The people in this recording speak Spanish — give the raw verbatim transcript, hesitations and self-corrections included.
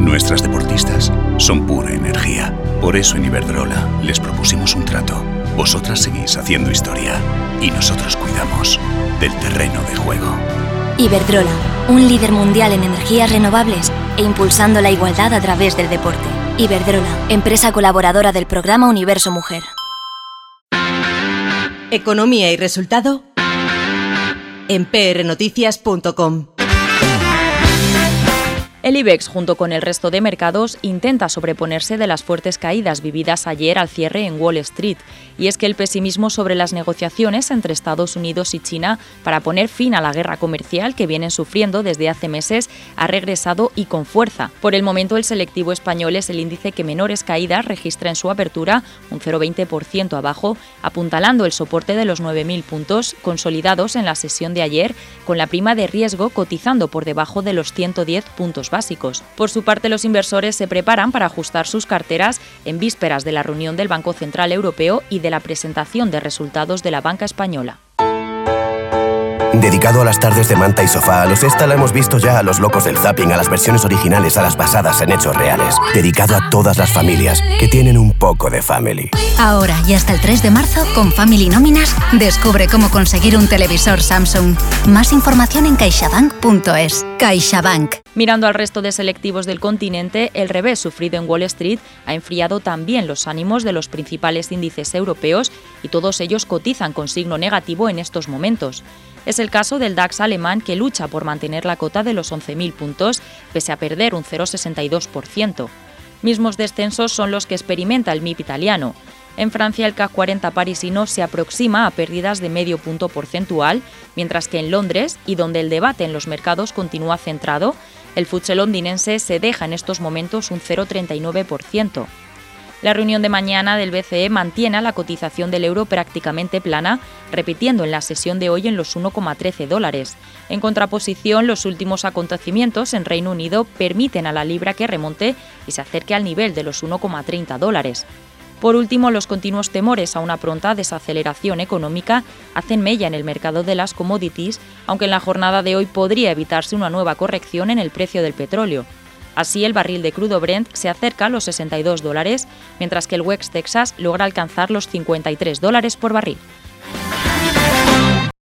Nuestras deportistas son pura energía. Por eso en Iberdrola les propusimos un trato. Vosotras seguís haciendo historia y nosotros cuidamos del terreno de juego. Iberdrola, un líder mundial en energías renovables e impulsando la igualdad a través del deporte. Iberdrola, empresa colaboradora del programa Universo Mujer. Economía y resultado en p r noticias punto com. El IBEX, junto con el resto de mercados, intenta sobreponerse de las fuertes caídas vividas ayer al cierre en Wall Street. Y es que el pesimismo sobre las negociaciones entre Estados Unidos y China para poner fin a la guerra comercial que vienen sufriendo desde hace meses ha regresado y con fuerza. Por el momento, el selectivo español es el índice que menores caídas registra en su apertura, un cero coma veinte por ciento abajo, apuntalando el soporte de los nueve mil puntos consolidados en la sesión de ayer, con la prima de riesgo cotizando por debajo de los ciento diez puntos básicos. Por su parte, los inversores se preparan para ajustar sus carteras en vísperas de la reunión del Banco Central Europeo y de la presentación de resultados de la banca española. Dedicado a las tardes de manta y sofá, a los esta la hemos visto ya, a los locos del zapping, a las versiones originales, a las basadas en hechos reales. Dedicado a todas las familias que tienen un poco de family. Ahora y hasta el tres de marzo, con Family Nóminas, descubre cómo conseguir un televisor Samsung. Más información en caixabank punto es. CaixaBank. Mirando al resto de selectivos del continente, el revés sufrido en Wall Street ha enfriado también los ánimos de los principales índices europeos y todos ellos cotizan con signo negativo en estos momentos. Es el caso del DAX alemán, que lucha por mantener la cota de los once mil puntos, pese a perder un cero coma sesenta y dos por ciento. Mismos descensos son los que experimenta el M I P italiano. En Francia, el CAC cuarenta parisino se aproxima a pérdidas de medio punto porcentual, mientras que en Londres, y donde el debate en los mercados continúa centrado, el F T S E londinense se deja en estos momentos un cero coma treinta y nueve por ciento. La reunión de mañana del B C E mantiene a la cotización del euro prácticamente plana, repitiendo en la sesión de hoy en los uno coma trece dólares. En contraposición, los últimos acontecimientos en Reino Unido permiten a la libra que remonte y se acerque al nivel de los uno coma treinta dólares. Por último, los continuos temores a una pronta desaceleración económica hacen mella en el mercado de las commodities, aunque en la jornada de hoy podría evitarse una nueva corrección en el precio del petróleo. Así, el barril de crudo Brent se acerca a los sesenta y dos dólares, mientras que el West Texas logra alcanzar los cincuenta y tres dólares por barril.